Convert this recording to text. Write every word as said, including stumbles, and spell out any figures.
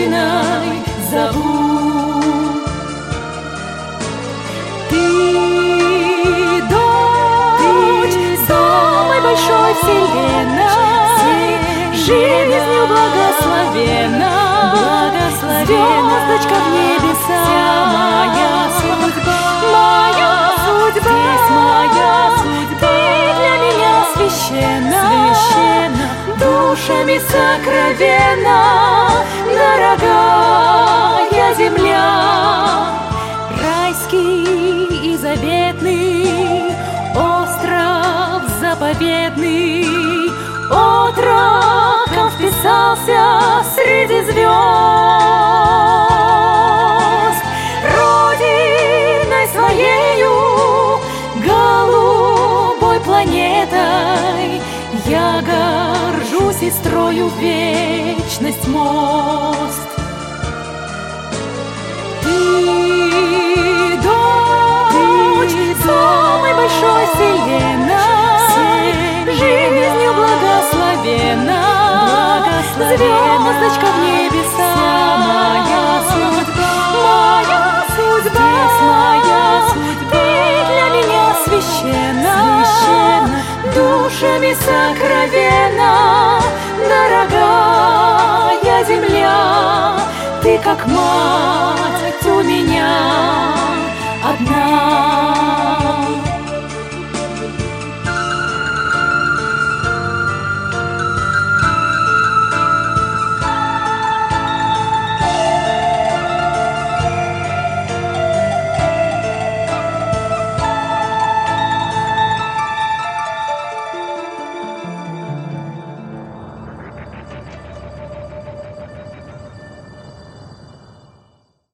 Родиной зову. Ты дочь самой большой вселенной, жизнью благословена, звездочка в небеса. Моя судьба, моя судьба, здесь моя судьба. Ты для меня священна, священна, душами сокровенна, дорогая земля. Райский и заветный остров заповедный отроком вписался среди звезд. Родиной своею, голубой планетой, я горжусь и строю в вечность мост. Ты дочь самой большой вселенной, жизнью благословена, звездочка в небеса. Моя судьба, моя судьба, здесь моя судьба. Ты для меня священна, священна, душами сокровенна, дорогая земля. Ты как мать у меня одна.